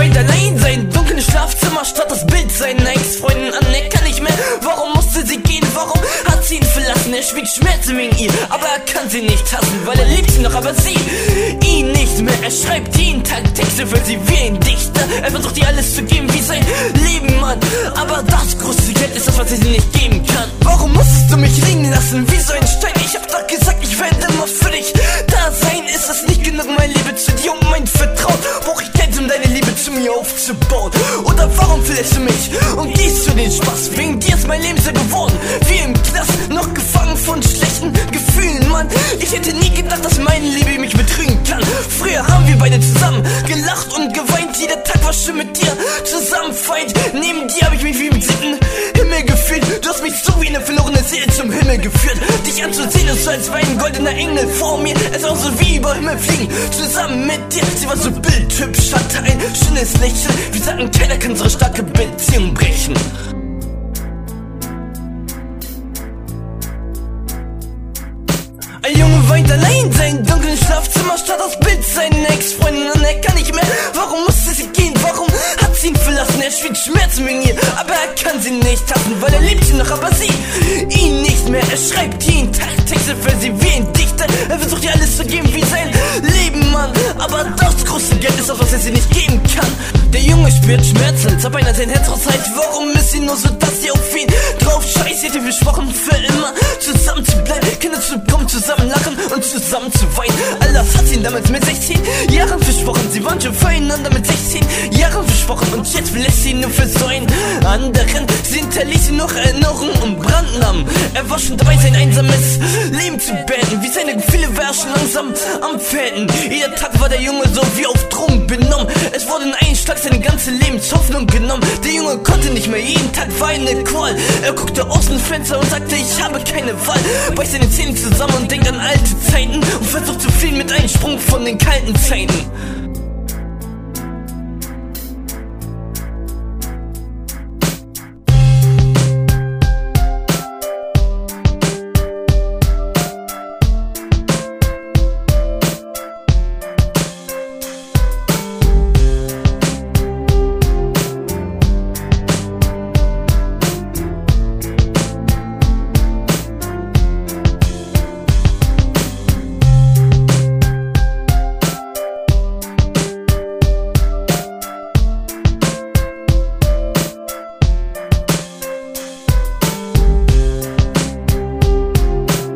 weint allein sein dunkles Schlafzimmer statt das Bild seiner Ex-Freundin an. Er kann nicht mehr, warum musste sie gehen, warum hat sie ihn verlassen? Er schwiegt Schmerzen wegen ihr, aber er kann sie nicht hassen, weil er liebt sie noch, aber sie ihn nicht mehr. Er schreibt jeden Tag Texte für sie wie ein Dichter. Er versucht ihr alles zu geben wie sein Leben, Mann, aber das große Geld ist das, was er sie nicht geben kann. Warum musstest du mich liegen lassen wie so ein Stein? Ich hab doch gesagt, ich werde immer für dich da sein. Ist das nicht genug, meine Liebe zu dir und mein Vertrauen? Brauch ich Geld, um deine Liebe zu mir aufzubauen? Oder warum verlässt du mich und gehst du den Spaß? Wegen dir ist mein Leben so geworden wie im Knast, noch gefangen von schlechten Gefühlen, Mann. Ich hätte nie gedacht, dass meine Liebe mich betrügen kann. Früher haben wir beide zusammen gelacht und geweint. Jeder Tag war schön mit dir zusammen Feind. Neben dir hab ich mich wie im 7. Himmel gefühlt. Du hast mich so wie eine verlorene Seele zum Himmel geführt. Dich anzusehen ist so, als wäre ein goldener Engel vor mir. Es war so wie über Himmel fliegen, zusammen mit dir. Sie war so bildhübsch, hatte ein schönes Lächeln. Wir sagten, keiner kann unsere starke Beziehung brechen. Ein Junge weint allein sein dunklen Schlafzimmer statt das Bild seiner Ex-Freundin an. Er kann nicht mehr, warum musste sie gehen, warum hat sie ihn verlassen? Er schwingt Schmerzen wegen ihr, aber er kann sie nicht hassen, weil er liebt sie noch, aber sie ihn nicht mehr. Er schreibt jeden Tag Texte für sie wie ein Dichter. Er versucht ihr alles zu geben wie sein Leben, Mann, aber das große Geld ist das, was er sie nicht geben kann. Der Junge spürt Schmerzen, als ob einer sein Herz rausreißt. Warum ist sie nur so, dass sie auf ihn drauf scheißt? Sie hätte versprochen, für immer zusammen zu bleiben, Kinder zu bekommen, zusammen lachen und zusammen zu weinen. Alles hat sie damals mit 16 Jahren versprochen. Sie waren schon füreinander mit 16 Jahren versprochen. Und jetzt verlässt sie nur für so einen anderen. Sie hinterließ sie noch Erinnerungen und Brandnamen. Er war schon dabei, sein einsames Leben zu beenden. Wie seine Gefühle war schon langsam am Fäden. Jeder Tag war der Junge so wie auf Drogen benommen. Es wurde in einen Schlag seine ganze Lebenshoffnung genommen. Der Junge konnte nicht mehr, jeden Tag war eine Qual. Er guckte aus dem Fenster und sagte, ich habe keine Wahl. Beißt seine Zähne zusammen und denkt an alte Zeiten und versucht zu fliehen mit einem Sprung von den kalten Zeiten.